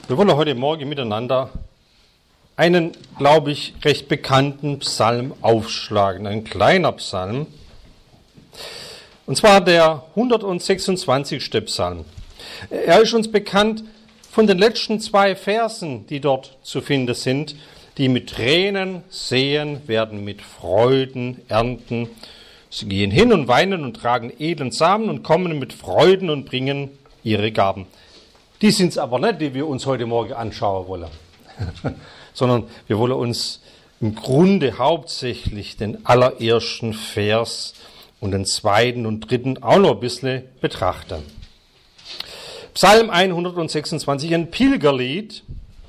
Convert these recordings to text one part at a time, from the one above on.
Wir wollen heute Morgen miteinander einen, glaube ich, recht bekannten Psalm aufschlagen, ein kleiner Psalm. Und zwar der 126. Psalm. Er ist uns bekannt von den letzten 2 Versen, die dort zu finden sind. Die mit Tränen säen, werden mit Freuden ernten. Sie gehen hin und weinen und tragen edlen Samen und kommen mit Freuden und bringen ihre Gaben. Die sind es aber nicht, die wir uns heute Morgen anschauen wollen, sondern wir wollen uns im Grunde hauptsächlich den allerersten Vers und den 2. und 3. auch noch ein bisschen betrachten. Psalm 126, ein Pilgerlied,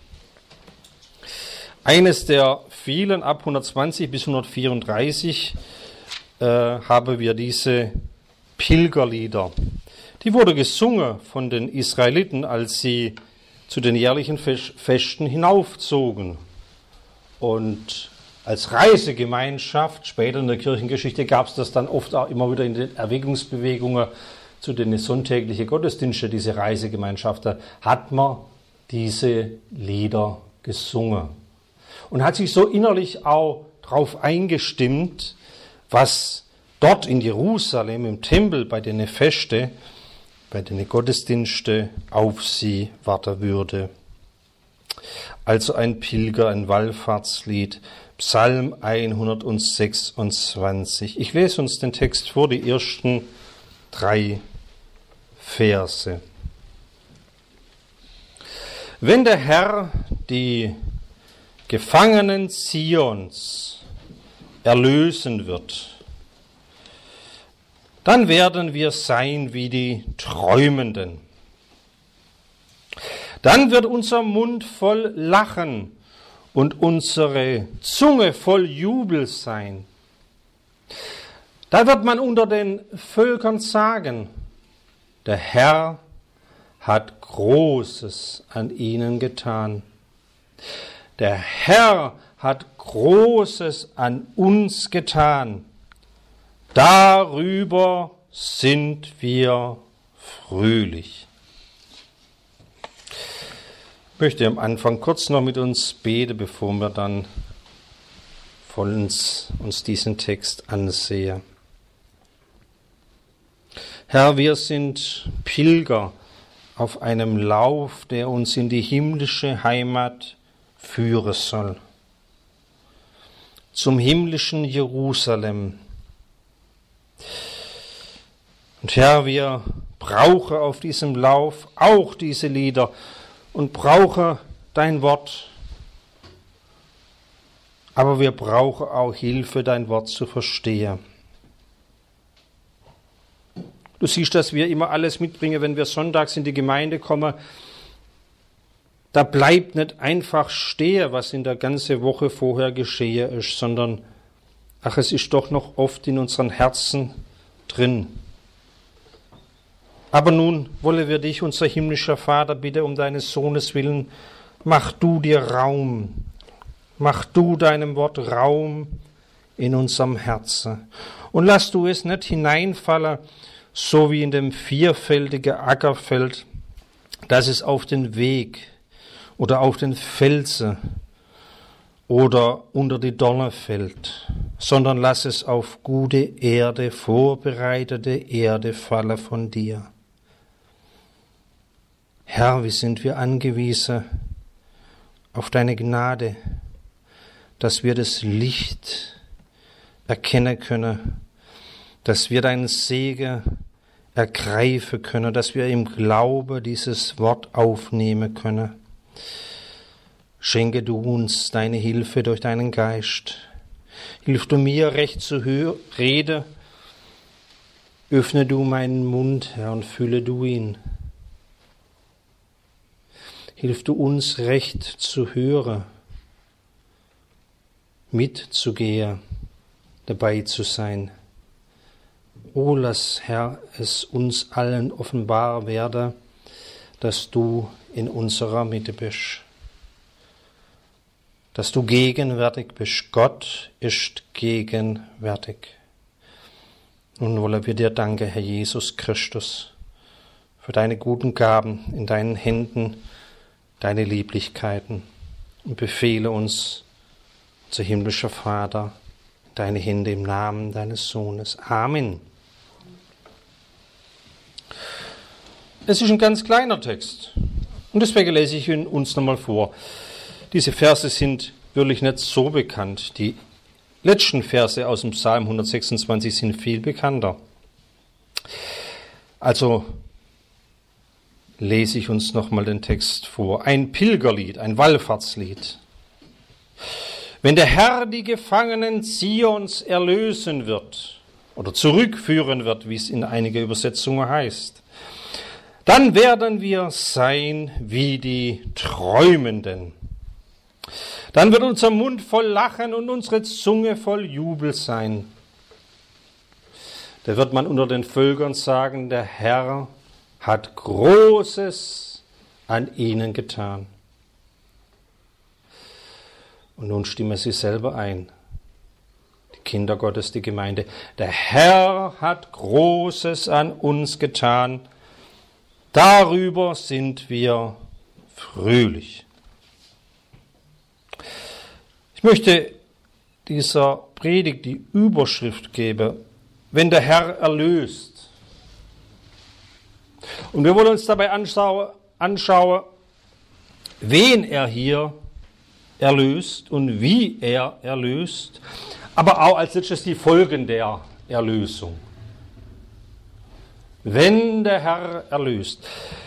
eines der vielen, ab 120 bis 134 haben wir diese Pilgerlieder. Die wurde gesungen von den Israeliten, als sie zu den jährlichen Festen hinaufzogen. Und als Reisegemeinschaft, später in der Kirchengeschichte gab es das dann oft auch immer wieder in den Erweckungsbewegungen zu den sonntäglichen Gottesdiensten, diese Reisegemeinschaften, hat man diese Lieder gesungen. Und hat sich so innerlich auch darauf eingestimmt, was dort in Jerusalem, im Tempel, bei den Festen, bei den Gottesdiensten auf sie warten würde. Also ein Pilger, ein Wallfahrtslied, Psalm 126. Ich lese uns den Text vor, die ersten 3 Verse. Wenn der Herr die Gefangenen Zions erlösen wird, dann werden wir sein wie die Träumenden. Dann wird unser Mund voll Lachen und unsere Zunge voll Jubel sein. Da wird man unter den Völkern sagen, der Herr hat Großes an ihnen getan. Der Herr hat Großes an uns getan. Darüber sind wir fröhlich. Ich möchte am Anfang kurz noch mit uns beten, bevor wir dann vollends uns diesen Text ansehen. Herr, wir sind Pilger auf einem Lauf, der uns in die himmlische Heimat führen soll. Zum himmlischen Jerusalem. Und Herr, wir brauchen auf diesem Lauf auch diese Lieder und brauchen dein Wort. Aber wir brauchen auch Hilfe, dein Wort zu verstehen. Du siehst, dass wir immer alles mitbringen, wenn wir sonntags in die Gemeinde kommen. Da bleibt nicht einfach stehen, was in der ganzen Woche vorher geschehen ist, sondern es ist doch noch oft in unseren Herzen drin. Aber nun wollen wir dich, unser himmlischer Vater, bitte um deines Sohnes willen, mach du dir Raum, mach du deinem Wort Raum in unserem Herzen. Und lass du es nicht hineinfallen, so wie in dem vierfältigen Ackerfeld, dass es auf den Weg oder auf den Felsen oder unter die Donner fällt, sondern lass es auf gute Erde, vorbereitete Erde fallen von dir. Herr, wie sind wir angewiesen auf deine Gnade, dass wir das Licht erkennen können, dass wir deinen Segen ergreifen können, dass wir im Glaube dieses Wort aufnehmen können. Schenke du uns deine Hilfe durch deinen Geist. Hilf du mir, recht zu reden. Öffne du meinen Mund, Herr, und fülle du ihn. Hilf du uns, recht zu hören, mitzugehen, dabei zu sein. O lass, Herr, es uns allen offenbar werde, dass du in unserer Mitte bist. Dass du gegenwärtig bist. Gott ist gegenwärtig. Nun wollen wir dir danken, Herr Jesus Christus, für deine guten Gaben in deinen Händen deine Lieblichkeiten und befehle uns, unser himmlischer Vater, deine Hände im Namen deines Sohnes. Amen. Es ist ein ganz kleiner Text und deswegen lese ich ihn uns nochmal vor. Diese Verse sind wirklich nicht so bekannt. Die letzten Verse aus dem Psalm 126 sind viel bekannter. Also lese ich uns nochmal den Text vor. Ein Pilgerlied, ein Wallfahrtslied. Wenn der Herr die Gefangenen Zions erlösen wird oder zurückführen wird, wie es in einiger Übersetzungen heißt, dann werden wir sein wie die Träumenden. Dann wird unser Mund voll Lachen und unsere Zunge voll Jubel sein. Da wird man unter den Völkern sagen, der Herr hat Großes an ihnen getan. Und nun stimmen Sie selber ein, die Kinder Gottes, die Gemeinde. Der Herr hat Großes an uns getan. Darüber sind wir fröhlich. Ich möchte dieser Predigt die Überschrift geben, wenn der Herr erlöst. Und wir wollen uns dabei anschauen, wen er hier erlöst und wie er erlöst, aber auch als letztes die Folgen der Erlösung. Wenn der Herr erlöst.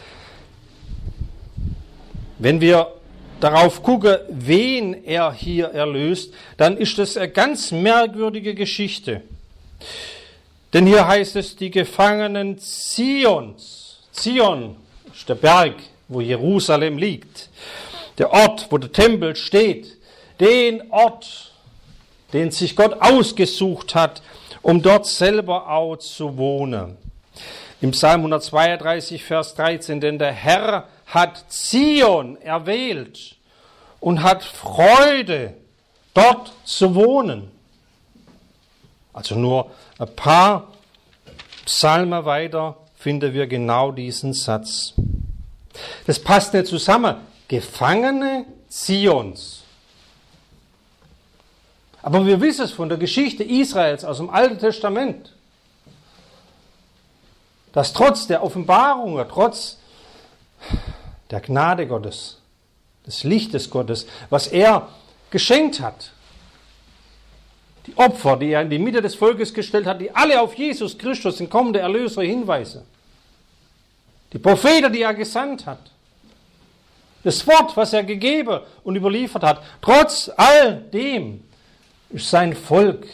Wenn wir darauf gucken, wen er hier erlöst, dann ist das eine ganz merkwürdige Geschichte. Denn hier heißt es, die Gefangenen Zions. Zion ist der Berg, wo Jerusalem liegt. Der Ort, wo der Tempel steht. Den Ort, den sich Gott ausgesucht hat, um dort selber auch zu wohnen. Im Psalm 132, Vers 13, denn der Herr hat Zion erwählt und hat Freude, dort zu wohnen. Also nur ein paar Psalmen weiter finden wir genau diesen Satz. Das passt nicht zusammen. Gefangene Zions. Aber wir wissen es von der Geschichte Israels aus dem Alten Testament, dass trotz der Offenbarungen, trotz der Gnade Gottes, des Lichtes Gottes, was er geschenkt hat, die Opfer, die er in die Mitte des Volkes gestellt hat, die alle auf Jesus Christus, den kommenden Erlöser, hinweisen, die Propheten, die er gesandt hat, das Wort, was er gegeben und überliefert hat, trotz all dem ist sein Volk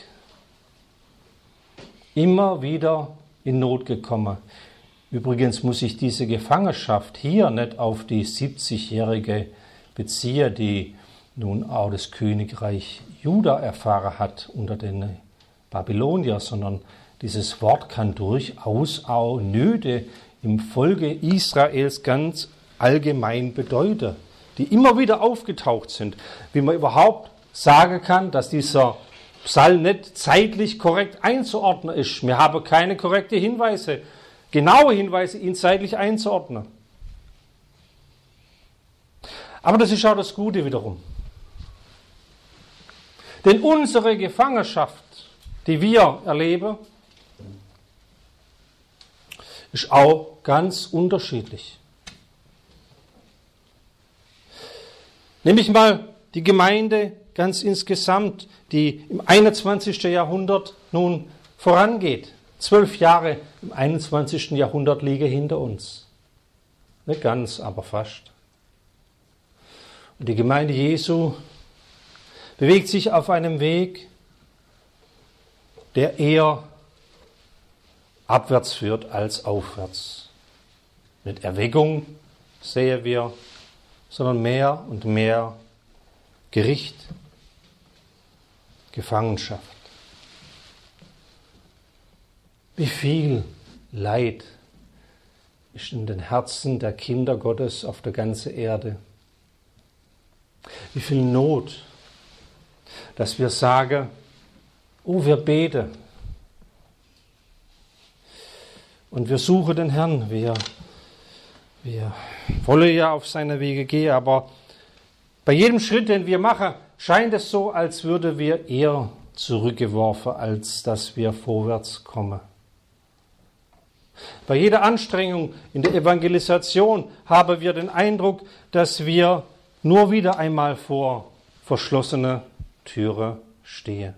immer wieder in Not gekommen. Übrigens muss ich diese Gefangenschaft hier nicht auf die 70-Jährige beziehen, die nun auch das Königreich Juda erfahren hat unter den Babyloniern, sondern dieses Wort kann durchaus auch Nöte im Volke Israels ganz allgemein bedeuten, die immer wieder aufgetaucht sind. Wie man überhaupt sagen kann, dass dieser Psalm nicht zeitlich korrekt einzuordnen ist. Wir haben keine korrekte Hinweise, genaue Hinweise, ihn zeitlich einzuordnen. Aber das ist auch das Gute wiederum. Denn unsere Gefangenschaft, die wir erleben, ist auch ganz unterschiedlich. Nämlich mal die Gemeinde ganz insgesamt, die im 21. Jahrhundert nun vorangeht. 12 Jahre im 21. Jahrhundert liegen hinter uns. Nicht ganz, aber fast. Und die Gemeinde Jesu bewegt sich auf einem Weg, der eher abwärts führt als aufwärts. Nicht Erweckung sehen wir, sondern mehr und mehr Gericht, Gefangenschaft. Wie viel Leid ist in den Herzen der Kinder Gottes auf der ganzen Erde. Wie viel Not, dass wir sagen, oh, wir beten. Und wir suchen den Herrn, wir Wir wollen ja auf seine Wege gehen, aber bei jedem Schritt, den wir machen, scheint es so, als würden wir eher zurückgeworfen, als dass wir vorwärts kommen. Bei jeder Anstrengung in der Evangelisation haben wir den Eindruck, dass wir nur wieder einmal vor verschlossene Türe stehen.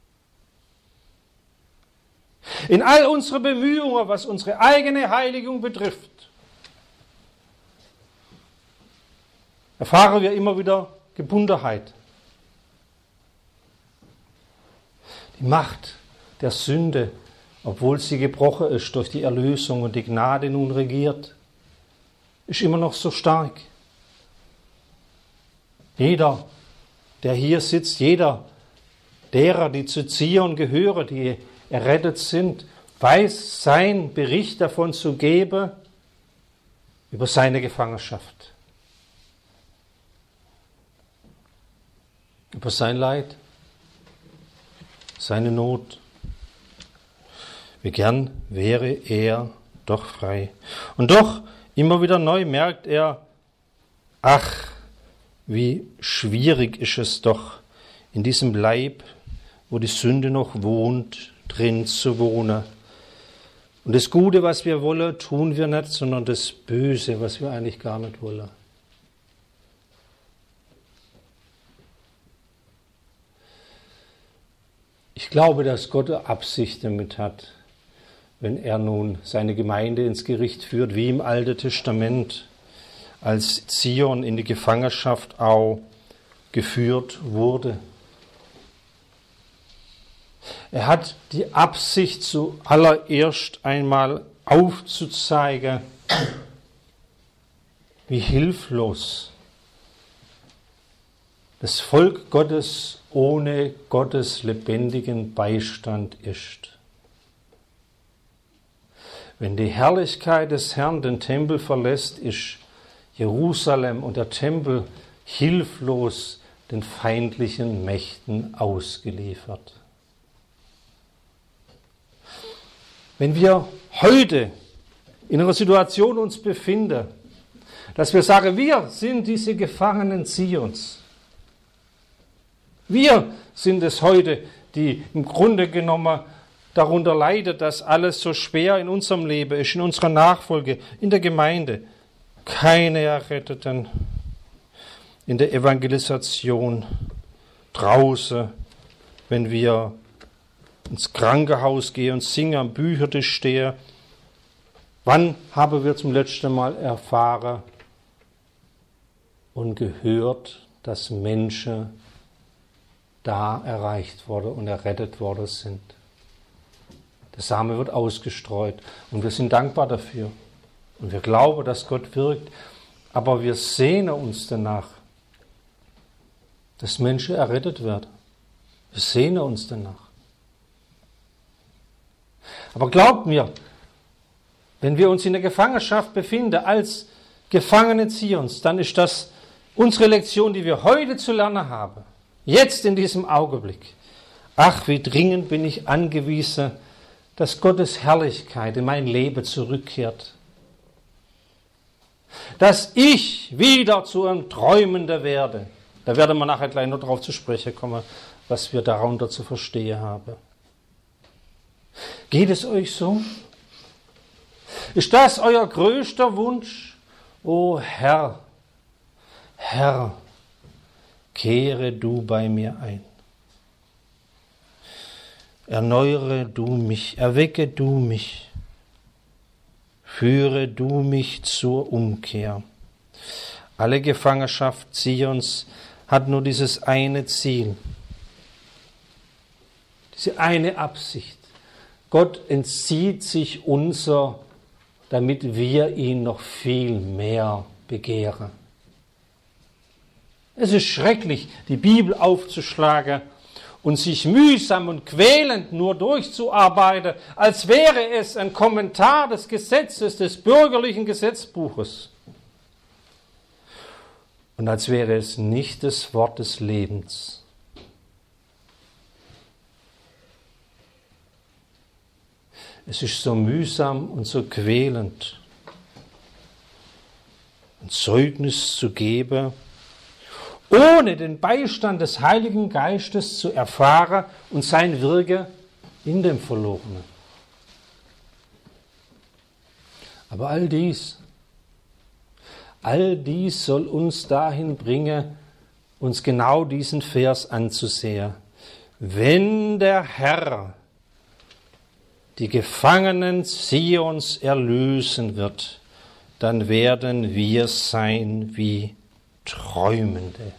In all unseren Bemühungen, was unsere eigene Heiligung betrifft, erfahren wir immer wieder Gebundenheit. Die Macht der Sünde, obwohl sie gebrochen ist durch die Erlösung und die Gnade nun regiert, ist immer noch so stark. Jeder, der hier sitzt, jeder derer, die zu Zion gehören, die errettet sind, weiß sein Bericht davon zu geben über seine Gefangenschaft, über sein Leid, seine Not. Wie gern wäre er doch frei. Und doch immer wieder neu merkt er, ach, wie schwierig ist es doch, in diesem Leib, wo die Sünde noch wohnt, drin zu wohnen. Und das Gute, was wir wollen, tun wir nicht, sondern das Böse, was wir eigentlich gar nicht wollen. Ich glaube, dass Gott eine Absicht damit hat, wenn er nun seine Gemeinde ins Gericht führt, wie im Alten Testament, als Zion in die Gefangenschaft auch geführt wurde. Er hat die Absicht, zuallererst einmal aufzuzeigen, wie hilflos das Volk Gottes ohne Gottes lebendigen Beistand ist. Wenn die Herrlichkeit des Herrn den Tempel verlässt, ist Jerusalem und der Tempel hilflos den feindlichen Mächten ausgeliefert. Wenn wir heute in einer Situation uns befinden, dass wir sagen, wir sind diese Gefangenen Zions. Wir sind es heute, die im Grunde genommen darunter leiden, dass alles so schwer in unserem Leben ist, in unserer Nachfolge, in der Gemeinde. Keine Erretteten in der Evangelisation draußen, wenn wir ins Krankenhaus gehen und singen, am Büchertisch stehen. Wann haben wir zum letzten Mal erfahren und gehört, dass Menschen da erreicht worden und errettet worden sind? Der Same wird ausgestreut und wir sind dankbar dafür. Und wir glauben, dass Gott wirkt, aber wir sehnen uns danach, dass Menschen errettet werden. Wir sehnen uns danach. Aber glaubt mir, wenn wir uns in der Gefangenschaft befinden, als Gefangene Zions, dann ist das unsere Lektion, die wir heute zu lernen haben. Jetzt in diesem Augenblick. Ach, wie dringend bin ich angewiesen, dass Gottes Herrlichkeit in mein Leben zurückkehrt. Dass ich wieder zu einem Träumender werde. Da werden wir nachher gleich noch darauf zu sprechen kommen, was wir darunter zu verstehen haben. Geht es euch so? Ist das euer größter Wunsch? O Herr, Herr, kehre du bei mir ein. Erneuere du mich, erwecke du mich, führe du mich zur Umkehr. Alle Gefangenschaft Zions hat nur dieses eine Ziel, diese eine Absicht. Gott entzieht sich unser, damit wir ihn noch viel mehr begehren. Es ist schrecklich, die Bibel aufzuschlagen und sich mühsam und quälend nur durchzuarbeiten, als wäre es ein Kommentar des Gesetzes, des bürgerlichen Gesetzbuches. Und als wäre es nicht das Wort des Lebens. Es ist so mühsam und so quälend. ein Zeugnis zu geben, ohne den Beistand des Heiligen Geistes zu erfahren und sein Wirken in dem Verlorenen. Aber all dies soll uns dahin bringen, uns genau diesen Vers anzusehen. Wenn der Herr die Gefangenen Zions erlösen wird, dann werden wir sein wie Träumende.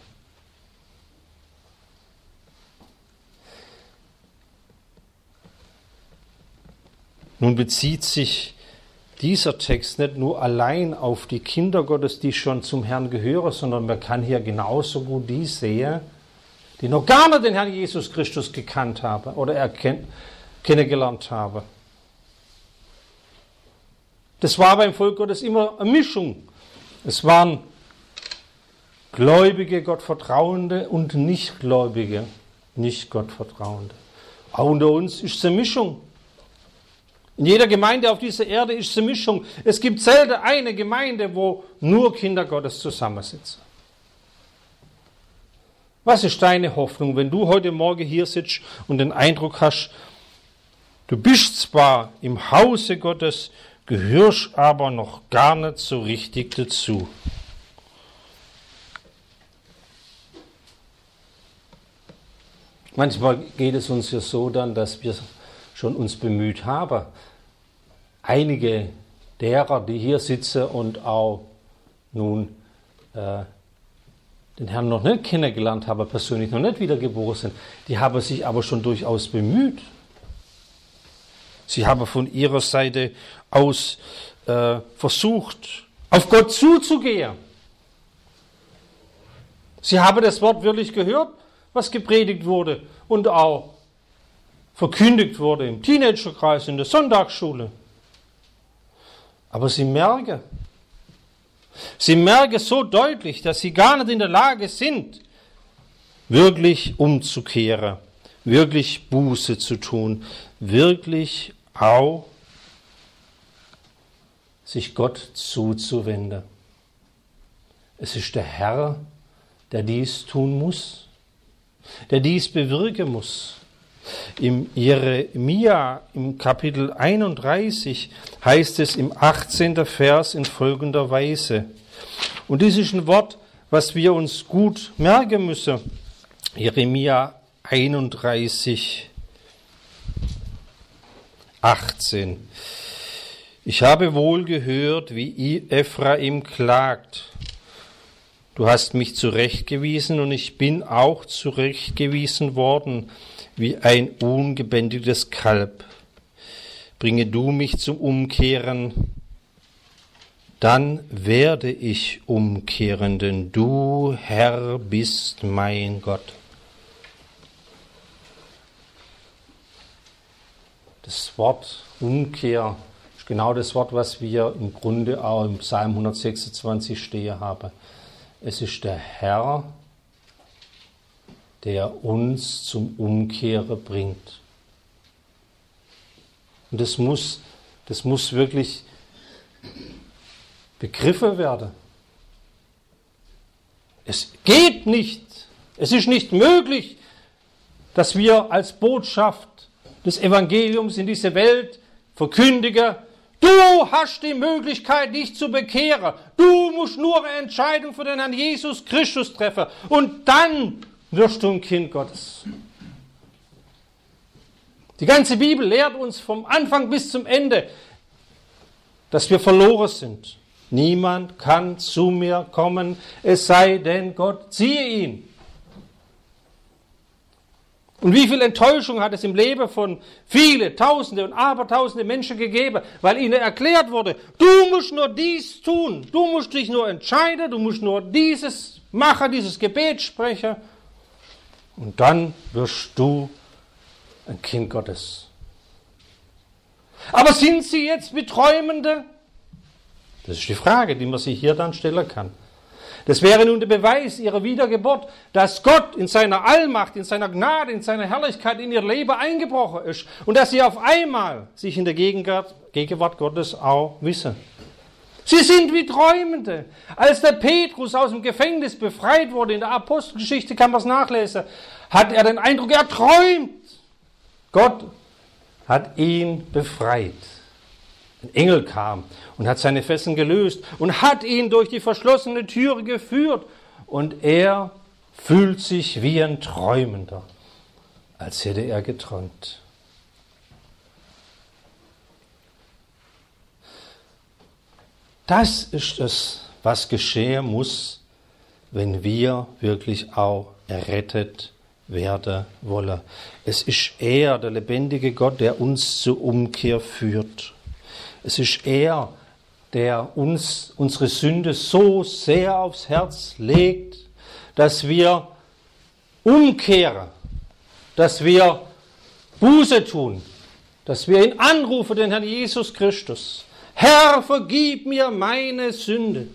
Nun bezieht sich dieser Text nicht nur allein auf die Kinder Gottes, die schon zum Herrn gehören, sondern man kann hier genauso gut die sehen, die noch gar nicht den Herrn Jesus Christus gekannt haben oder kennengelernt haben. Das war beim Volk Gottes immer eine Mischung. Es waren Gläubige, Gottvertrauende und Nichtgläubige, nicht Gottvertrauende. Auch unter uns ist es eine Mischung. In jeder Gemeinde auf dieser Erde ist es eine Mischung. Es gibt selten eine Gemeinde, wo nur Kinder Gottes zusammensitzen. Was ist deine Hoffnung, wenn du heute Morgen hier sitzt und den Eindruck hast, du bist zwar im Hause Gottes, gehörst aber noch gar nicht so richtig dazu? Manchmal geht es uns ja so dann, dass wir schon uns bemüht haben. Einige derer, die hier sitzen und auch nun den Herrn noch nicht kennengelernt haben, persönlich noch nicht wiedergeboren sind, die haben sich aber schon durchaus bemüht. Sie haben von ihrer Seite aus versucht, auf Gott zuzugehen. Sie haben das Wort wirklich gehört, was gepredigt wurde und auch verkündigt wurde im Teenagerkreis, in der Sonntagsschule. Aber sie merken so deutlich, dass sie gar nicht in der Lage sind, wirklich umzukehren, wirklich Buße zu tun, wirklich auch sich Gott zuzuwenden. Es ist der Herr, der dies tun muss, der dies bewirken muss. Im Jeremia, im Kapitel 31, heißt es im 18. Vers in folgender Weise. Und dies ist ein Wort, was wir uns gut merken müssen. Jeremia 31, 18. Ich habe wohl gehört, wie Ephraim klagt. Du hast mich zurechtgewiesen und ich bin auch zurechtgewiesen worden, wie ein ungebändigtes Kalb. Bringe du mich zum Umkehren, dann werde ich umkehren, denn du, Herr, bist mein Gott. Das Wort Umkehr ist genau das Wort, was wir im Grunde auch im Psalm 126 stehen haben. Es ist der Herr, der uns zum Umkehren bringt. Und das muss wirklich begriffen werden. Es geht nicht, es ist nicht möglich, dass wir als Botschaft des Evangeliums in diese Welt verkündigen, du hast die Möglichkeit, dich zu bekehren. Du musst nur eine Entscheidung für den Herrn Jesus Christus treffen. Und dann wirst du ein Kind Gottes. Die ganze Bibel lehrt uns vom Anfang bis zum Ende, dass wir verloren sind. Niemand kann zu mir kommen, es sei denn, Gott ziehe ihn. Und wie viel Enttäuschung hat es im Leben von viele, Tausende und Abertausende Menschen gegeben, weil ihnen erklärt wurde, du musst nur dies tun, du musst dich nur entscheiden, du musst nur dieses machen, dieses Gebet sprechen. Und dann wirst du ein Kind Gottes. Aber sind sie jetzt wie Träumende? Das ist die Frage, die man sich hier dann stellen kann. Das wäre nun der Beweis ihrer Wiedergeburt, dass Gott in seiner Allmacht, in seiner Gnade, in seiner Herrlichkeit in ihr Leben eingebrochen ist und dass sie auf einmal sich in der Gegenwart Gottes auch wissen. Sie sind wie Träumende. Als der Petrus aus dem Gefängnis befreit wurde, in der Apostelgeschichte kann man es nachlesen, hat er den Eindruck, er träumt. Gott hat ihn befreit. Ein Engel kam und hat seine Fesseln gelöst und hat ihn durch die verschlossene Türe geführt. Und er fühlt sich wie ein Träumender, als hätte er geträumt. Das ist es, was geschehen muss, wenn wir wirklich auch errettet werden wollen. Es ist er, der lebendige Gott, der uns zur Umkehr führt. Es ist er, der uns unsere Sünde so sehr aufs Herz legt, dass wir umkehren, dass wir Buße tun, dass wir ihn anrufen, den Herrn Jesus Christus. Herr, vergib mir meine Sünde.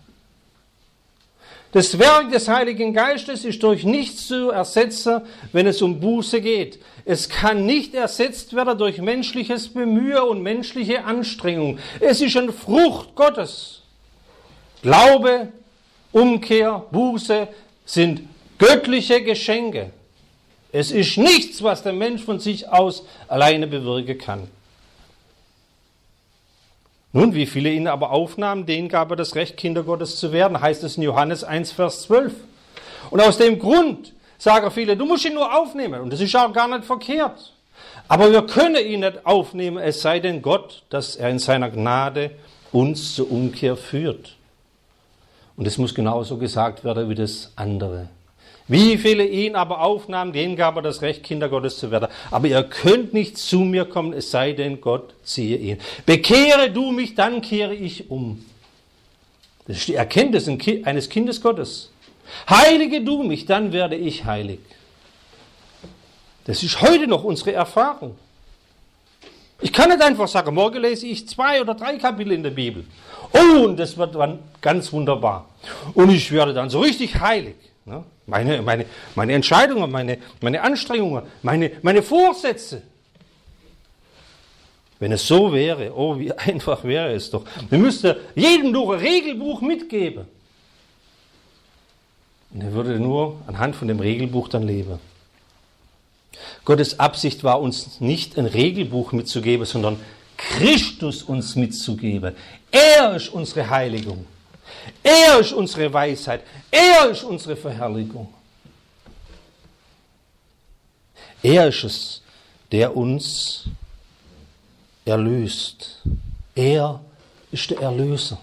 Das Werk des Heiligen Geistes ist durch nichts zu ersetzen, wenn es um Buße geht. Es kann nicht ersetzt werden durch menschliches Bemühen und menschliche Anstrengung. Es ist eine Frucht Gottes. Glaube, Umkehr, Buße sind göttliche Geschenke. Es ist nichts, was der Mensch von sich aus alleine bewirken kann. Nun, wie viele ihn aber aufnahmen, denen gab er das Recht, Kinder Gottes zu werden, heißt es in Johannes 1, Vers 12. Und aus dem Grund sagen viele, du musst ihn nur aufnehmen. Und das ist auch gar nicht verkehrt. Aber wir können ihn nicht aufnehmen, es sei denn Gott, dass er in seiner Gnade uns zur Umkehr führt. Und es muss genauso gesagt werden wie das andere. Wie viele ihn aber aufnahmen, denen gab er das Recht, Kinder Gottes zu werden. Aber ihr könnt nicht zu mir kommen, es sei denn, Gott ziehe ihn. Bekehre du mich, dann kehre ich um. Das ist die Erkenntnis eines Kindes Gottes. Heilige du mich, dann werde ich heilig. Das ist heute noch unsere Erfahrung. Ich kann nicht einfach sagen, morgen lese ich 2 oder 3 Kapitel in der Bibel. Oh, und das wird dann ganz wunderbar. Und ich werde dann so richtig heilig. Meine Entscheidungen, meine Anstrengungen, meine Vorsätze. Wenn es so wäre, oh, wie einfach wäre es doch. Wir müssten jedem nur ein Regelbuch mitgeben. Und er würde nur anhand von dem Regelbuch dann leben. Gottes Absicht war, uns nicht ein Regelbuch mitzugeben, sondern Christus uns mitzugeben. Er ist unsere Heiligung. Er ist unsere Weisheit. Er ist unsere Verherrlichung. Er ist es, der uns erlöst. Er ist der Erlöser.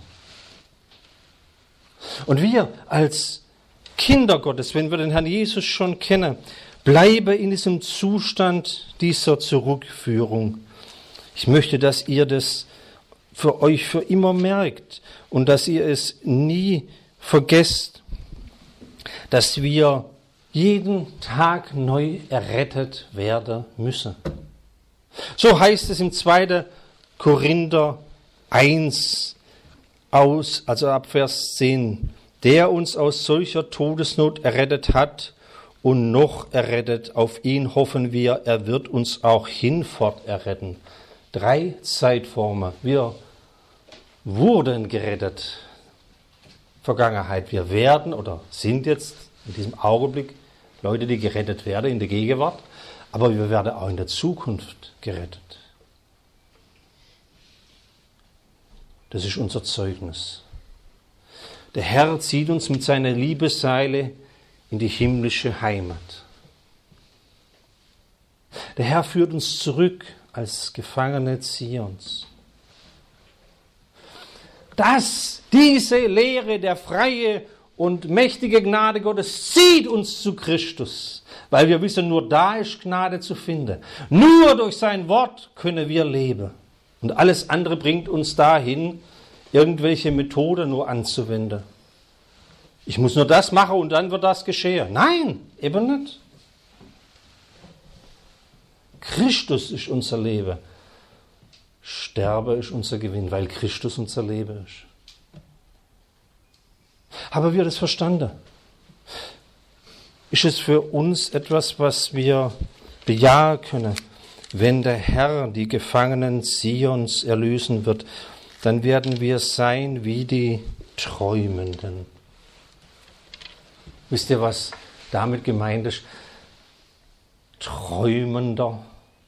Und wir als Kinder Gottes, wenn wir den Herrn Jesus schon kennen, bleiben in diesem Zustand dieser Zurückführung. Ich möchte, dass ihr das für euch für immer merkt und dass ihr es nie vergesst, dass wir jeden Tag neu errettet werden müssen. So heißt es im 2. Korinther 1 also ab Vers 10, der uns aus solcher Todesnot errettet hat und noch errettet, auf ihn hoffen wir, er wird uns auch hinfort erretten. 3 Zeitformen. Wir wurden gerettet. Vergangenheit. Wir werden oder sind jetzt in diesem Augenblick Leute, die gerettet werden in der Gegenwart, aber wir werden auch in der Zukunft gerettet. Das ist unser Zeugnis. Der Herr zieht uns mit seiner Liebesseile in die himmlische Heimat. Der Herr führt uns zurück als Gefangene Zions. Dass diese Lehre der freie und mächtige Gnade Gottes zieht uns zu Christus, weil wir wissen, nur da ist Gnade zu finden. Nur durch sein Wort können wir leben. Und alles andere bringt uns dahin, irgendwelche Methoden nur anzuwenden. Ich muss nur das machen und dann wird das geschehen. Nein, eben nicht. Christus ist unser Leben. Sterbe ist unser Gewinn, weil Christus unser Leben ist. Haben wir das verstanden? Ist es für uns etwas, was wir bejahen können, wenn der Herr die Gefangenen Zions erlösen wird? dann werden wir sein wie die Träumenden. Wisst ihr, was damit gemeint ist? Träumender.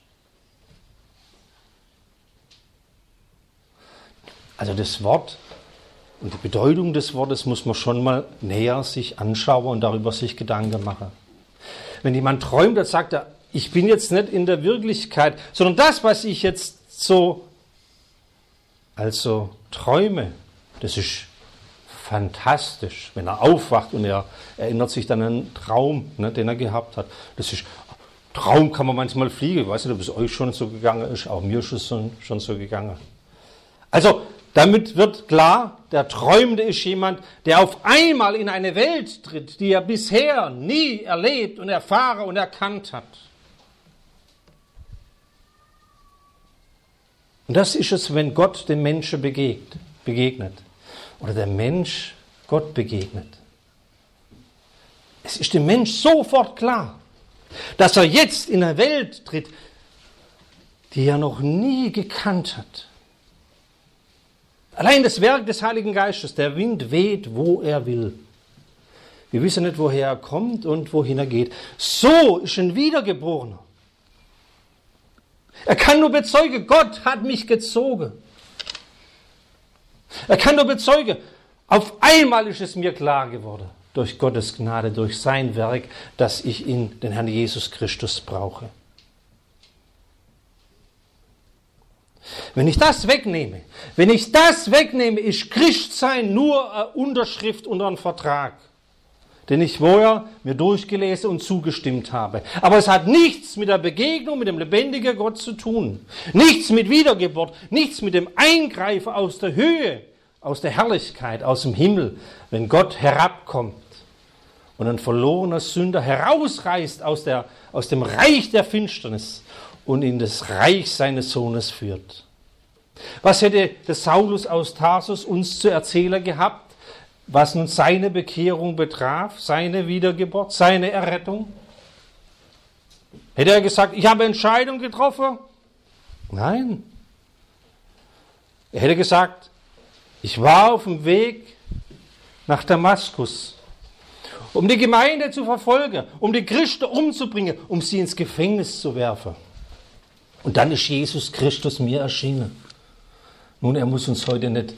Also das Wort und die Bedeutung des Wortes muss man schon mal näher sich anschauen und darüber sich Gedanken machen. Wenn jemand träumt, dann sagt er, ich bin jetzt nicht in der Wirklichkeit, sondern das, was ich jetzt so träume, das ist fantastisch. Wenn er aufwacht und er erinnert sich dann an einen Traum, den er gehabt hat. Das ist, Traum kann man manchmal fliegen. Ich weiß nicht, ob es euch schon so gegangen ist, auch mir ist es schon so gegangen. Also, damit wird klar, der Träumende ist jemand, der auf einmal in eine Welt tritt, die er bisher nie erlebt und erfahren und erkannt hat. Und das ist es, wenn Gott dem Menschen begegnet. Oder der Mensch Gott begegnet. Es ist dem Mensch sofort klar, dass er jetzt in eine Welt tritt, die er noch nie gekannt hat. Allein das Werk des Heiligen Geistes, der Wind weht, wo er will. Wir wissen nicht, woher er kommt und wohin er geht. So ist ein Wiedergeborener. Er kann nur bezeugen, Gott hat mich gezogen. Er kann nur bezeugen, auf einmal ist es mir klar geworden, durch Gottes Gnade, durch sein Werk, dass ich den Herrn Jesus Christus brauche. Wenn ich das wegnehme, ist Christsein nur eine Unterschrift unter einen Vertrag, den ich vorher mir durchgelesen und zugestimmt habe. Aber es hat nichts mit der Begegnung mit dem lebendigen Gott zu tun. Nichts mit Wiedergeburt, nichts mit dem Eingreifen aus der Höhe, aus der Herrlichkeit, aus dem Himmel, wenn Gott herabkommt und ein verlorener Sünder herausreißt aus dem Reich der Finsternis und in das Reich seines Sohnes führt. Was hätte der Saulus aus Tarsus uns zu erzählen gehabt, was nun seine Bekehrung betraf, seine Wiedergeburt, seine Errettung? Hätte er gesagt, ich habe Entscheidung getroffen? Nein. Er hätte gesagt, ich war auf dem Weg nach Damaskus, um die Gemeinde zu verfolgen, um die Christen umzubringen, um sie ins Gefängnis zu werfen. Und dann ist Jesus Christus mir erschienen. Nun, er muss uns heute nicht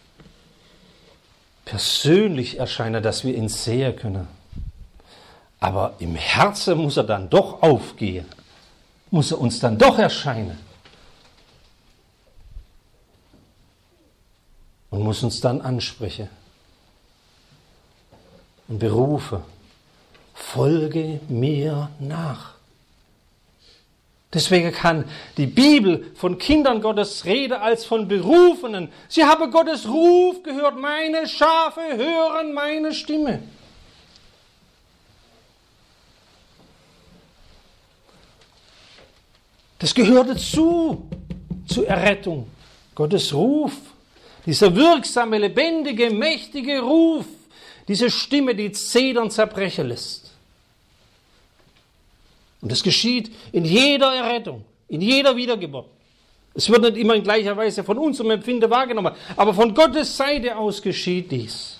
persönlich erscheinen, dass wir ihn sehen können. Aber im Herzen muss er dann doch aufgehen, muss er uns dann doch erscheinen. Und muss uns dann ansprechen und berufen, folge mir nach. Deswegen kann die Bibel von Kindern Gottes reden als von Berufenen. Sie haben Gottes Ruf gehört, meine Schafe hören meine Stimme. Das gehört dazu, zur Errettung. Gottes Ruf, dieser wirksame, lebendige, mächtige Ruf, diese Stimme, die Zedern zerbrechen lässt. Und das geschieht in jeder Errettung, in jeder Wiedergeburt. Es wird nicht immer in gleicher Weise von unserem Empfinden wahrgenommen, aber von Gottes Seite aus geschieht dies.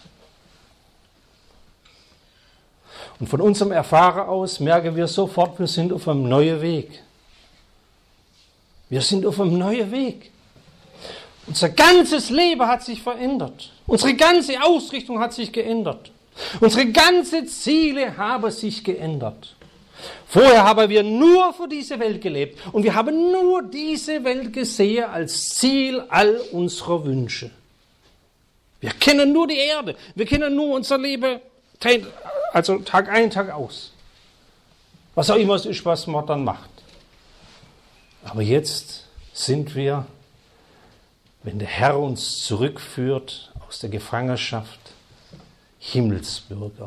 Und von unserem Erfahren aus merken wir sofort, wir sind auf einem neuen Weg. Wir sind auf einem neuen Weg. Unser ganzes Leben hat sich verändert. Unsere ganze Ausrichtung hat sich geändert. Unsere ganzen Ziele haben sich geändert. Vorher haben wir nur für diese Welt gelebt und wir haben nur diese Welt gesehen als Ziel all unserer Wünsche. Wir kennen nur die Erde, wir kennen nur unser Leben, also Tag ein, Tag aus. Was auch immer es ist, was man dann macht. Aber jetzt sind wir, wenn der Herr uns zurückführt aus der Gefangenschaft, Himmelsbürger.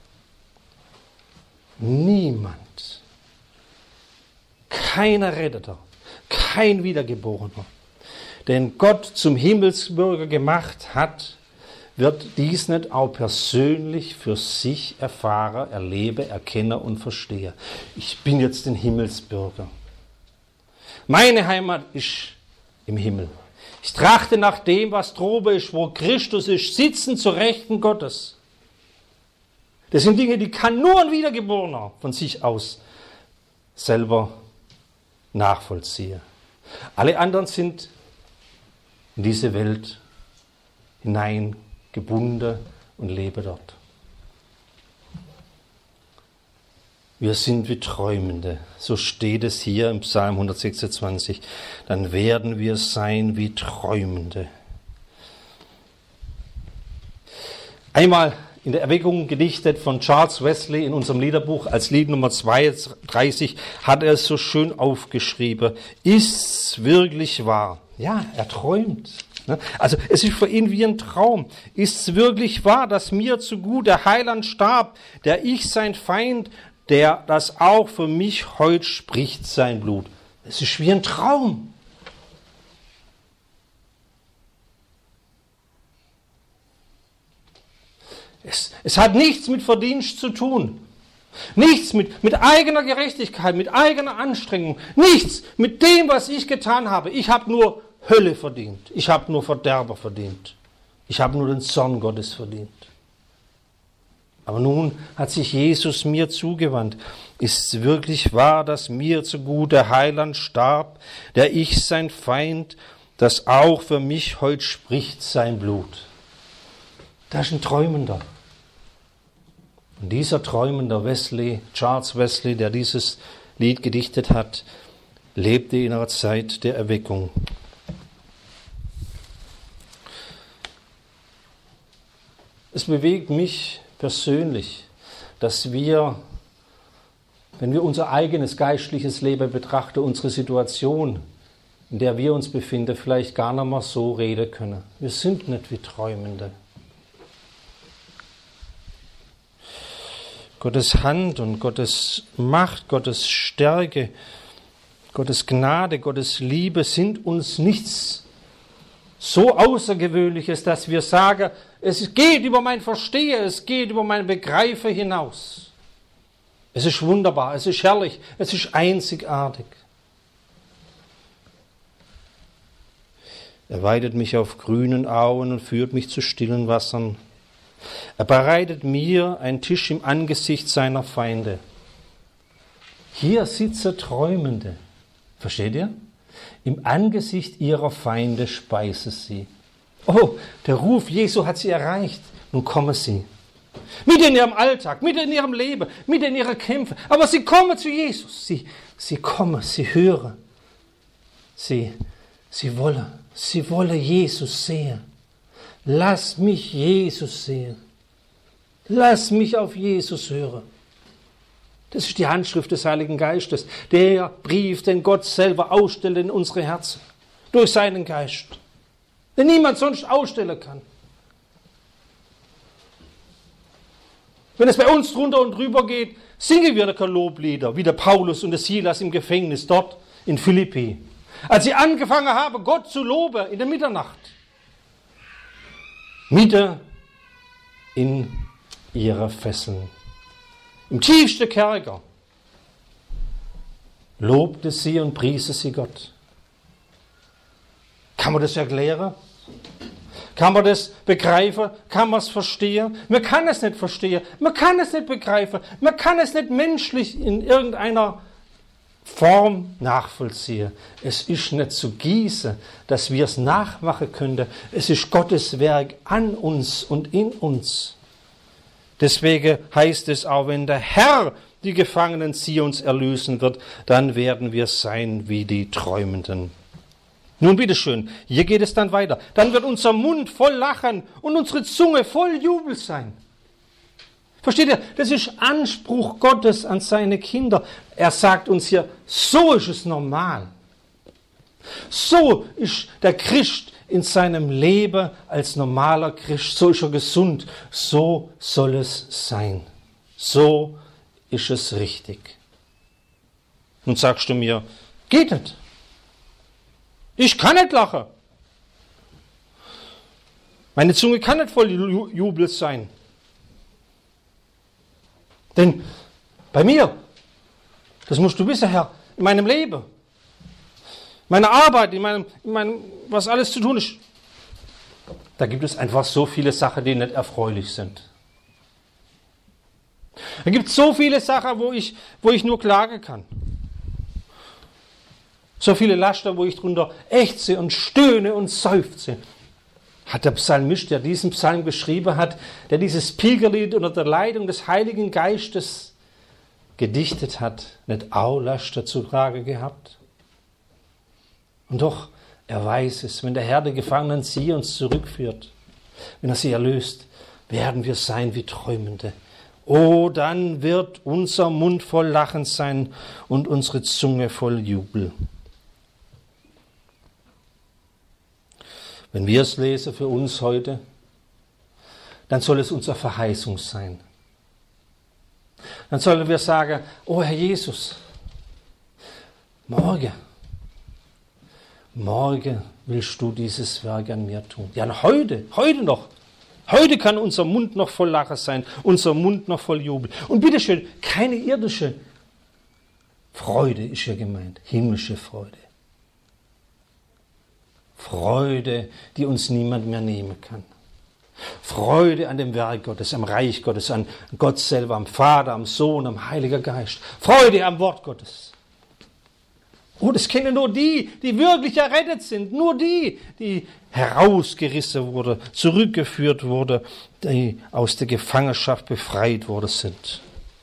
Niemand, kein Erretteter, kein Wiedergeborener, den Gott zum Himmelsbürger gemacht hat, wird dies nicht auch persönlich für sich erfahren, erleben, erkennen und verstehen. Ich bin jetzt ein Himmelsbürger. Meine Heimat ist im Himmel. Ich trachte nach dem, was drobe ist, wo Christus ist, sitzen zur Rechten Gottes. Das sind Dinge, die kann nur ein Wiedergeborener von sich aus selber nachvollziehen. Alle anderen sind in diese Welt hineingebunden und leben dort. Wir sind wie Träumende, so steht es hier im Psalm 126. Dann werden wir sein wie Träumende. Einmal in der Erweckung gedichtet von Charles Wesley in unserem Liederbuch als Lied Nummer 32 hat er es so schön aufgeschrieben. Ist's wirklich wahr? Ja, er träumt. Also es ist für ihn wie ein Traum. Ist's wirklich wahr, dass mir zu gut der Heiland starb, der ich sein Feind, der das auch für mich heut spricht, sein Blut? Es ist wie ein Traum. Es hat nichts mit Verdienst zu tun. Nichts mit eigener Gerechtigkeit, mit eigener Anstrengung. Nichts mit dem, was ich getan habe. Ich habe nur Hölle verdient. Ich habe nur Verderber verdient. Ich habe nur den Zorn Gottes verdient. Aber nun hat sich Jesus mir zugewandt. Ist es wirklich wahr, dass mir zugut der Heiland starb, der ich sein Feind, das auch für mich heut spricht, sein Blut? Das ist ein Träumender. Und dieser Träumender Charles Wesley, der dieses Lied gedichtet hat, lebte in einer Zeit der Erweckung. Es bewegt mich persönlich, dass wir, wenn wir unser eigenes geistliches Leben betrachten, unsere Situation, in der wir uns befinden, vielleicht gar nicht mehr so reden können. Wir sind nicht wie Träumende. Gottes Hand und Gottes Macht, Gottes Stärke, Gottes Gnade, Gottes Liebe sind uns nichts so Außergewöhnliches, dass wir sagen, es geht über mein Verstehen, es geht über mein Begreifen hinaus. Es ist wunderbar, es ist herrlich, es ist einzigartig. Er weidet mich auf grünen Auen und führt mich zu stillen Wassern. Er bereitet mir einen Tisch im Angesicht seiner Feinde. Hier sitzen Träumende. Versteht ihr? Im Angesicht ihrer Feinde speise sie. Oh, der Ruf Jesu hat sie erreicht. Nun kommen sie. Mitten in ihrem Alltag, mitten in ihrem Leben, mitten in ihren Kämpfen. Aber sie kommen zu Jesus. Sie kommen, sie hören. Sie wollen Jesus sehen. Lass mich Jesus sehen. Lass mich auf Jesus hören. Das ist die Handschrift des Heiligen Geistes. Der Brief, den Gott selber ausstellt in unsere Herzen. Durch seinen Geist. Den niemand sonst ausstellen kann. Wenn es bei uns drunter und drüber geht, singen wir keine Loblieder, wie der Paulus und der Silas im Gefängnis dort in Philippi. Als sie angefangen haben, Gott zu loben in der Mitternacht. Mitten in ihrer Fesseln. Im tiefsten Kerker lobte sie und pries sie Gott. Kann man das erklären? Kann man das begreifen? Kann man es verstehen? Man kann es nicht verstehen. Man kann es nicht begreifen. Man kann es nicht menschlich in irgendeiner Form nachvollziehen. Es ist nicht zu gießen, dass wir es nachmachen können. Es ist Gottes Werk an uns und in uns. Deswegen heißt es auch, wenn der Herr die Gefangenen Zions erlösen wird, dann werden wir sein wie die Träumenden. Nun bitteschön, hier geht es dann weiter. Dann wird unser Mund voll Lachen und unsere Zunge voll Jubel sein. Versteht ihr? Das ist Anspruch Gottes an seine Kinder. Er sagt uns hier, so ist es normal. So ist der Christ in seinem Leben als normaler Christ, so ist er gesund. So soll es sein. So ist es richtig. Nun sagst du mir, geht nicht. Ich kann nicht lachen. Meine Zunge kann nicht voll Jubel sein. Denn bei mir, das musst du wissen, Herr, in meinem Leben, meiner Arbeit, in meinem, was alles zu tun ist. Da gibt es einfach so viele Sachen, die nicht erfreulich sind. Da gibt es so viele Sachen, wo ich nur klagen kann. So viele Laster, wo ich drunter ächze und stöhne und seufze. Hat der Psalmist, der diesen Psalm geschrieben hat, der dieses Pilgerlied unter der Leitung des Heiligen Geistes gedichtet hat, nicht auch Laster zu tragen gehabt? Und doch, er weiß es, wenn der Herr die Gefangenen Zions zurückführt, wenn er sie erlöst, werden wir sein wie Träumende. Oh, dann wird unser Mund voll Lachen sein und unsere Zunge voll Jubel. Wenn wir es lesen für uns heute, dann soll es unsere Verheißung sein. Dann sollen wir sagen, oh Herr Jesus, morgen willst du dieses Werk an mir tun. Ja, heute noch. Heute kann unser Mund noch voll Lachen sein, unser Mund noch voll Jubel. Und bitteschön, keine irdische Freude ist hier gemeint, himmlische Freude. Freude, die uns niemand mehr nehmen kann. Freude an dem Werk Gottes, am Reich Gottes, an Gott selber, am Vater, am Sohn, am Heiligen Geist. Freude am Wort Gottes. Oh, das kennen nur die wirklich errettet sind. Nur die herausgerissen wurde, zurückgeführt wurde, die aus der Gefangenschaft befreit worden sind.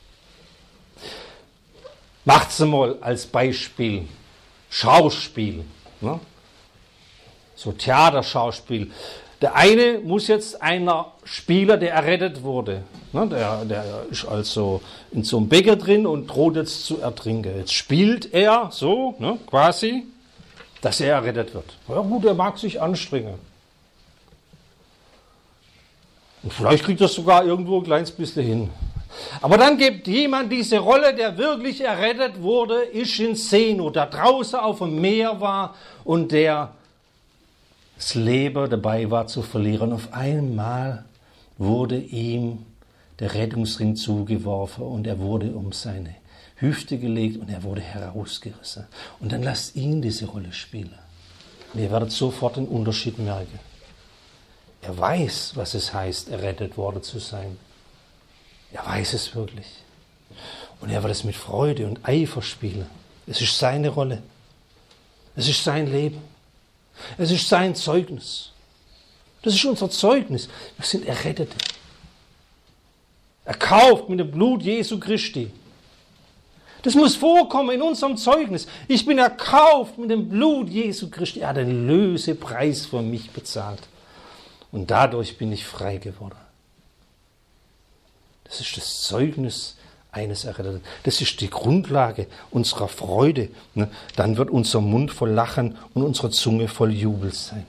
Macht's mal als Beispiel Schauspiel. Ne? So Theaterschauspiel. Der eine muss jetzt einer Spieler, der errettet wurde. Ne, der ist also in so einem Becken drin und droht jetzt zu ertrinken. Jetzt spielt er so, ne, quasi, dass er errettet wird. Ja gut, er mag sich anstrengen. Und vielleicht kriegt er es sogar irgendwo ein kleines bisschen hin. Aber dann gibt jemand diese Rolle, der wirklich errettet wurde, ist in Seenot, der draußen auf dem Meer war und der das Leben dabei war zu verlieren. Auf einmal wurde ihm der Rettungsring zugeworfen und er wurde um seine Hüfte gelegt und er wurde herausgerissen. Und dann lasst ihn diese Rolle spielen. Und ihr werdet sofort den Unterschied merken. Er weiß, was es heißt, errettet worden zu sein. Er weiß es wirklich. Und er wird es mit Freude und Eifer spielen. Es ist seine Rolle. Es ist sein Leben. Es ist sein Zeugnis. Das ist unser Zeugnis. Wir sind Errettete. Erkauft mit dem Blut Jesu Christi. Das muss vorkommen in unserem Zeugnis. Ich bin erkauft mit dem Blut Jesu Christi. Er hat den Lösepreis für mich bezahlt. Und dadurch bin ich frei geworden. Das ist das Zeugnis eines Erretteten. Das ist die Grundlage unserer Freude. Dann wird unser Mund voll Lachen und unsere Zunge voll Jubel sein.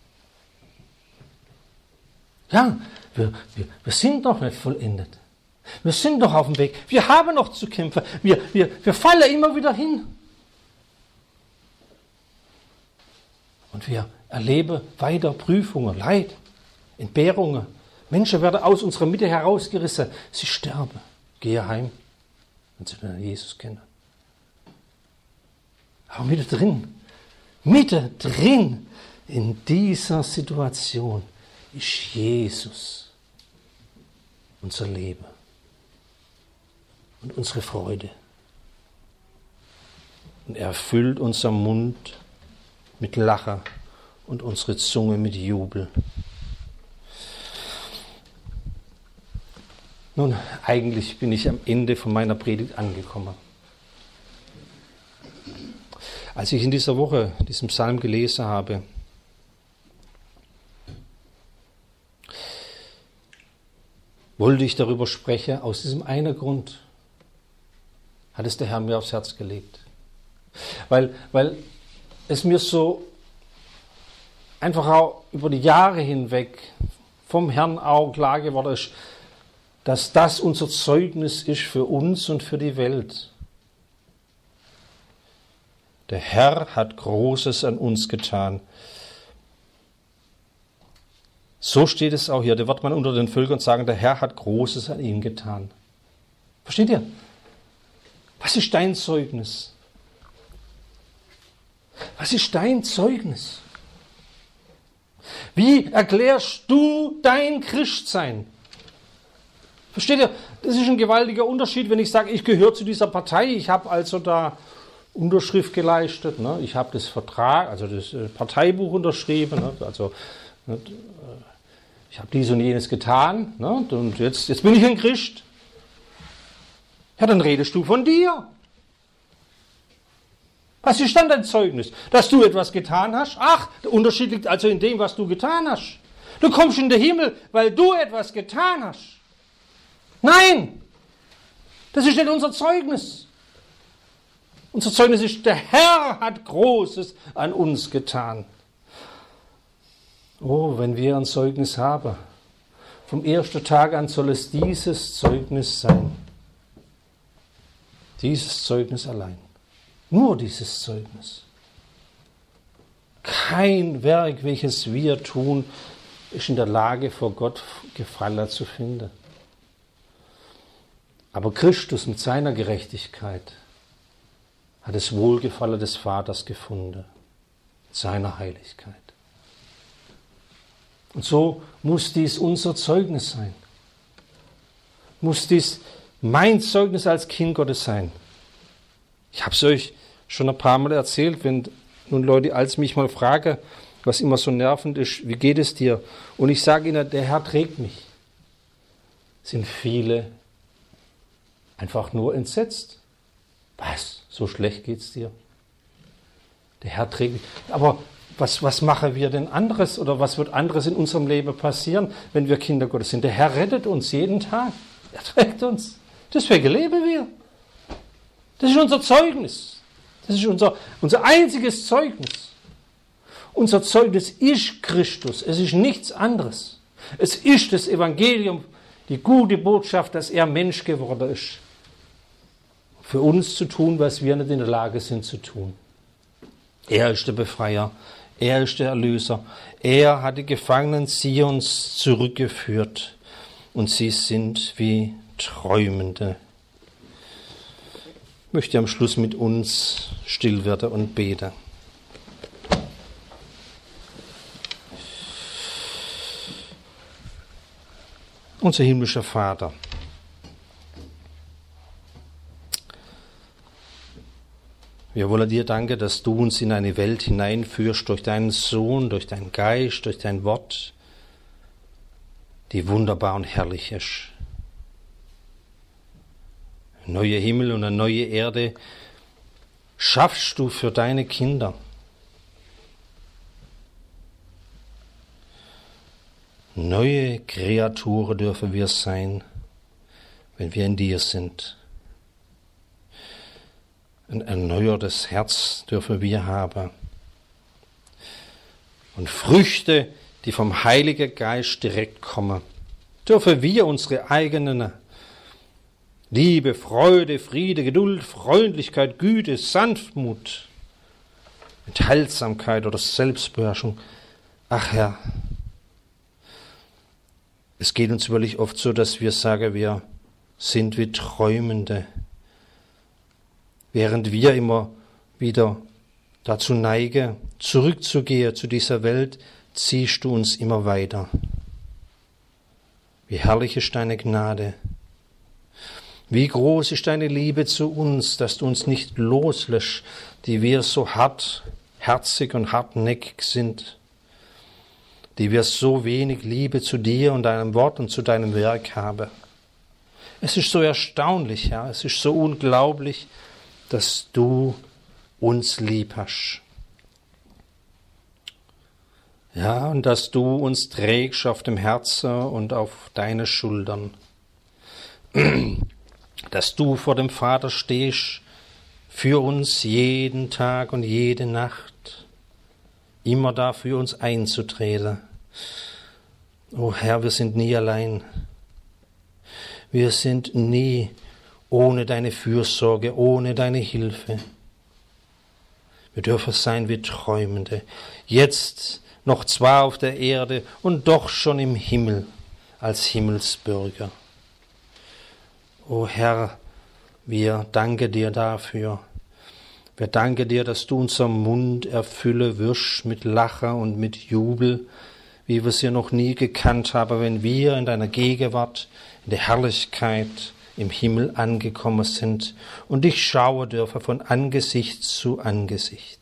Ja, wir sind noch nicht vollendet. Wir sind noch auf dem Weg. Wir haben noch zu kämpfen. Wir fallen immer wieder hin. Und wir erleben weiter Prüfungen, Leid, Entbehrungen. Menschen werden aus unserer Mitte herausgerissen. Sie sterben. Gehe heim, wenn sie den Jesus kennen. Aber mittendrin in dieser Situation ist Jesus unser Leben und unsere Freude. Und er erfüllt unseren Mund mit Lachen und unsere Zunge mit Jubel. Nun, eigentlich bin ich am Ende von meiner Predigt angekommen. Als ich in dieser Woche diesen Psalm gelesen habe, wollte ich darüber sprechen, aus diesem einen Grund hat es der Herr mir aufs Herz gelegt. Weil es mir so einfach auch über die Jahre hinweg vom Herrn auch klar geworden ist, dass das unser Zeugnis ist für uns und für die Welt. Der Herr hat Großes an uns getan. So steht es auch hier. Da wird man unter den Völkern sagen, der Herr hat Großes an ihm getan. Versteht ihr? Was ist dein Zeugnis? Was ist dein Zeugnis? Wie erklärst du dein Christsein? Versteht ihr? Das ist ein gewaltiger Unterschied, wenn ich sage, ich gehöre zu dieser Partei, ich habe also da Unterschrift geleistet, ne? Ich habe das Vertrag, also das Parteibuch unterschrieben, ne? Also ich habe dies und jenes getan, ne? Und jetzt bin ich ein Christ. Ja, dann redest du von dir. Was ist dann dein Zeugnis? Dass du etwas getan hast? Ach, der Unterschied liegt also in dem, was du getan hast. Du kommst in den Himmel, weil du etwas getan hast. Nein, das ist nicht unser Zeugnis. Unser Zeugnis ist, der Herr hat Großes an uns getan. Oh, wenn wir ein Zeugnis haben, vom ersten Tag an soll es dieses Zeugnis sein. Dieses Zeugnis allein. Nur dieses Zeugnis. Kein Werk, welches wir tun, ist in der Lage, vor Gott Gefallen zu finden. Aber Christus mit seiner Gerechtigkeit hat das Wohlgefallen des Vaters gefunden, seiner Heiligkeit. Und so muss dies unser Zeugnis sein. Muss dies mein Zeugnis als Kind Gottes sein. Ich habe es euch schon ein paar Mal erzählt, wenn nun Leute als mich mal fragen, was immer so nervend ist, wie geht es dir? Und ich sage ihnen, der Herr trägt mich. Sind viele einfach nur entsetzt. Was? So schlecht geht's dir? Der Herr trägt mich. Aber was machen wir denn anderes oder was wird anderes in unserem Leben passieren, wenn wir Kinder Gottes sind? Der Herr rettet uns jeden Tag. Er trägt uns. Deswegen leben wir. Das ist unser Zeugnis. Das ist unser einziges Zeugnis. Unser Zeugnis ist Christus. Es ist nichts anderes. Es ist das Evangelium, die gute Botschaft, dass er Mensch geworden ist. Für uns zu tun, was wir nicht in der Lage sind zu tun. Er ist der Befreier. Er ist der Erlöser. Er hat die Gefangenen Zions zurückgeführt. Und sie sind wie Träumende. Ich möchte am Schluss mit uns still werden und beten. Unser himmlischer Vater, wir wollen dir danken, dass du uns in eine Welt hineinführst durch deinen Sohn, durch deinen Geist, durch dein Wort, die wunderbar und herrlich ist. Ein neuer Himmel und eine neue Erde schaffst du für deine Kinder. Neue Kreaturen dürfen wir sein, wenn wir in dir sind. Ein erneuertes Herz dürfen wir haben. Und Früchte, die vom Heiligen Geist direkt kommen, dürfen wir unsere eigenen Liebe, Freude, Friede, Geduld, Freundlichkeit, Güte, Sanftmut, Enthaltsamkeit oder Selbstbeherrschung. Ach Herr, es geht uns wirklich oft so, dass wir sagen, wir sind wie Träumende. Während wir immer wieder dazu neigen, zurückzugehen zu dieser Welt, ziehst du uns immer weiter. Wie herrlich ist deine Gnade. Wie groß ist deine Liebe zu uns, dass du uns nicht loslässt, die wir so hartherzig und hartnäckig sind, die wir so wenig Liebe zu dir und deinem Wort und zu deinem Werk haben. Es ist so erstaunlich, Herr, es ist so unglaublich, dass du uns lieb hast. Ja, und dass du uns trägst auf dem Herzen und auf deine Schultern. Dass du vor dem Vater stehst, für uns jeden Tag und jede Nacht, immer da für uns einzutreten. O Herr, wir sind nie allein. Wir sind nie ohne deine Fürsorge, ohne deine Hilfe. Wir dürfen sein wie Träumende, jetzt noch zwar auf der Erde und doch schon im Himmel als Himmelsbürger. O Herr, wir danken dir dafür, Wir danken dir, dass du unseren Mund erfülle wirst mit Lachen und mit Jubel, wie wir es ja noch nie gekannt haben, wenn wir in deiner Gegenwart, in der Herrlichkeit im Himmel angekommen sind und dich schauen dürfen von Angesicht zu Angesicht.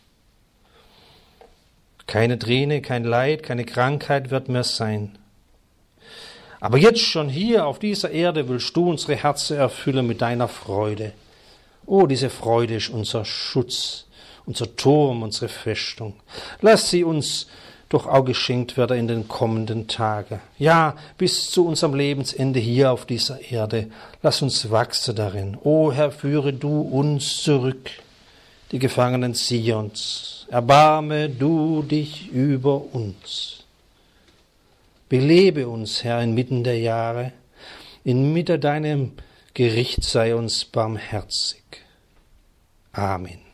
Keine Träne, kein Leid, keine Krankheit wird mehr sein. Aber jetzt schon hier auf dieser Erde willst du unsere Herzen erfüllen mit deiner Freude. Oh, diese Freude ist unser Schutz, unser Turm, unsere Festung. Lass sie uns doch auch geschenkt werden in den kommenden Tagen. Ja, bis zu unserem Lebensende hier auf dieser Erde. Lass uns wachsen darin. O Herr, führe du uns zurück, die Gefangenen Zions. Erbarme du dich über uns. Belebe uns, Herr, inmitten der Jahre. Inmitten deinem Gericht sei uns barmherzig. Amen.